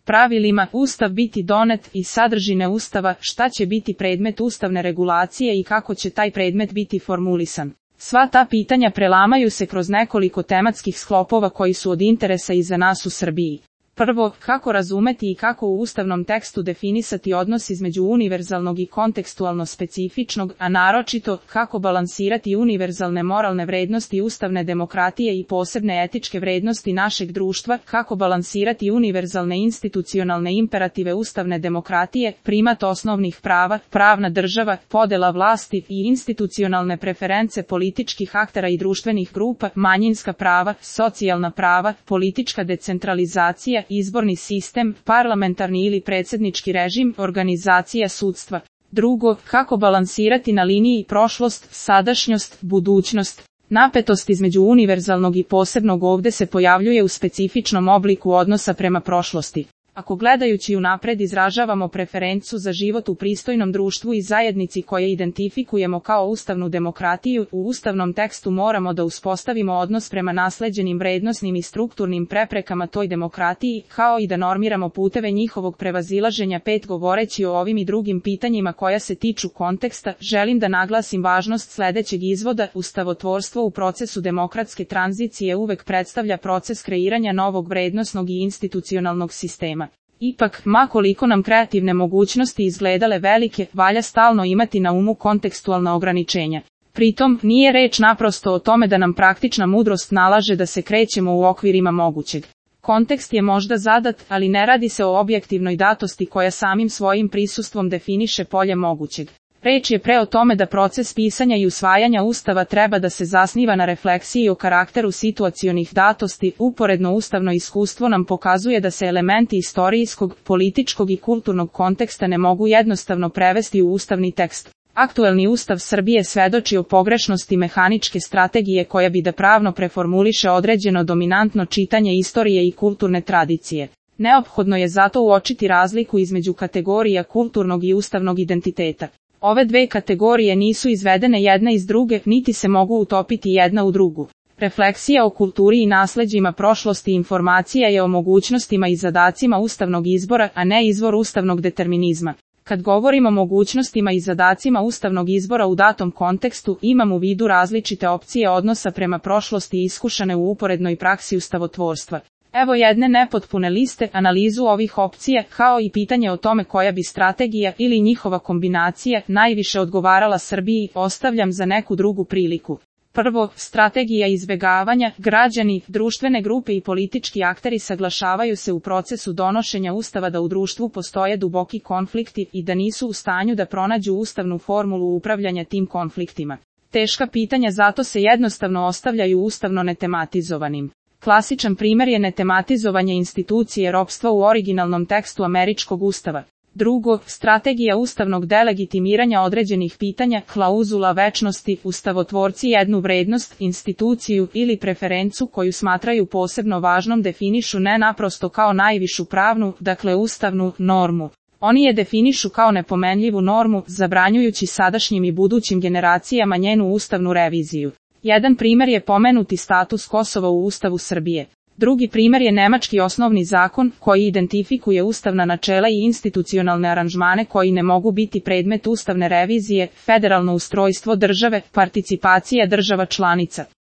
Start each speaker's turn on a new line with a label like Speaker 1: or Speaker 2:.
Speaker 1: pravilima Ustav biti donet i sadržine Ustava, šta će biti predmet ustavne regulacije i kako će taj predmet biti formulisan. Sva ta pitanja prelamaju se kroz nekoliko tematskih sklopova koji su od interesa i za nas u Srbiji. Prvo, kako razumeti i kako u ustavnom tekstu definisati odnos između univerzalnog i kontekstualno specifičnog, a naročito, kako balansirati univerzalne moralne vrednosti ustavne demokratije i posebne etičke vrednosti našeg društva, kako balansirati univerzalne institucionalne imperative ustavne demokratije, primat osnovnih prava, pravna država, podela vlasti i institucionalne preference političkih aktera i društvenih grupa, manjinska prava, socijalna prava, politička decentralizacija, izborni sistem, parlamentarni ili predsjednički režim, organizacija sudstva. Drugo, kako balansirati na liniji prošlost, sadašnjost, budućnost. Napetost između univerzalnog i posebnog ovdje se pojavljuje u specifičnom obliku odnosa prema prošlosti. Ako gledajući unapred izražavamo preferencu za život u pristojnom društvu i zajednici koje identifikujemo kao ustavnu demokratiju, u ustavnom tekstu moramo da uspostavimo odnos prema nasleđenim vrednosnim i strukturnim preprekama toj demokratiji, kao i da normiramo puteve njihovog prevazilaženja. Govoreći o ovim i drugim pitanjima koja se tiču konteksta, želim da naglasim važnost sledećeg izvoda: ustavotvorstvo u procesu demokratske tranzicije uvek predstavlja proces kreiranja novog vrednosnog i institucionalnog sistema. Ipak, ma koliko nam kreativne mogućnosti izgledale velike, valja stalno imati na umu kontekstualna ograničenja. Pritom, nije reč naprosto o tome da nam praktična mudrost nalaže da se krećemo u okvirima mogućeg. Kontekst je možda zadat, ali ne radi se o objektivnoj datosti koja samim svojim prisustvom definiše polje mogućeg. Reč je pre o tome da proces pisanja i usvajanja Ustava treba da se zasniva na refleksiji o karakteru situacionih datosti. Uporedno ustavno iskustvo nam pokazuje da se elementi istorijskog, političkog i kulturnog konteksta ne mogu jednostavno prevesti u ustavni tekst. Aktuelni Ustav Srbije svedoči o pogrešnosti mehaničke strategije koja bi da pravno preformuliše određeno dominantno čitanje istorije i kulturne tradicije. Neophodno je zato uočiti razliku između kategorija kulturnog i ustavnog identiteta. Ove dve kategorije nisu izvedene jedna iz druge, niti se mogu utopiti jedna u drugu. Refleksija o kulturi i nasleđima prošlosti informacija je o mogućnostima i zadacima ustavnog izbora, a ne izvor ustavnog determinizma. Kad govorimo o mogućnostima i zadacima ustavnog izbora u datom kontekstu, imam u vidu različite opcije odnosa prema prošlosti iskušane u uporednoj praksi ustavotvorstva. Evo jedne nepotpune liste, analizu ovih opcija, kao i pitanje o tome koja bi strategija ili njihova kombinacija najviše odgovarala Srbiji, ostavljam za neku drugu priliku. Prvo, strategija izbegavanja. Građani, društvene grupe i politički akteri saglašavaju se u procesu donošenja Ustava da u društvu postoje duboki konflikti i da nisu u stanju da pronađu ustavnu formulu upravljanja tim konfliktima. Teška pitanja zato se jednostavno ostavljaju ustavno netematizovanim. Klasičan primjer je netematizovanje institucije ropstva u originalnom tekstu američkog ustava. Drugo, strategija ustavnog delegitimiranja određenih pitanja, klauzula večnosti. Ustavotvorci jednu vrednost, instituciju ili preferencu koju smatraju posebno važnom definišu ne naprosto kao najvišu pravnu, dakle ustavnu, normu. Oni je definišu kao nepomenljivu normu, zabranjujući sadašnjim i budućim generacijama njenu ustavnu reviziju. Jedan primjer je pomenuti status Kosova u Ustavu Srbije. Drugi primjer je nemački osnovni zakon, koji identifikuje ustavna načela i institucionalne aranžmane koji ne mogu biti predmet ustavne revizije, federalno ustrojstvo države, participacija država članica.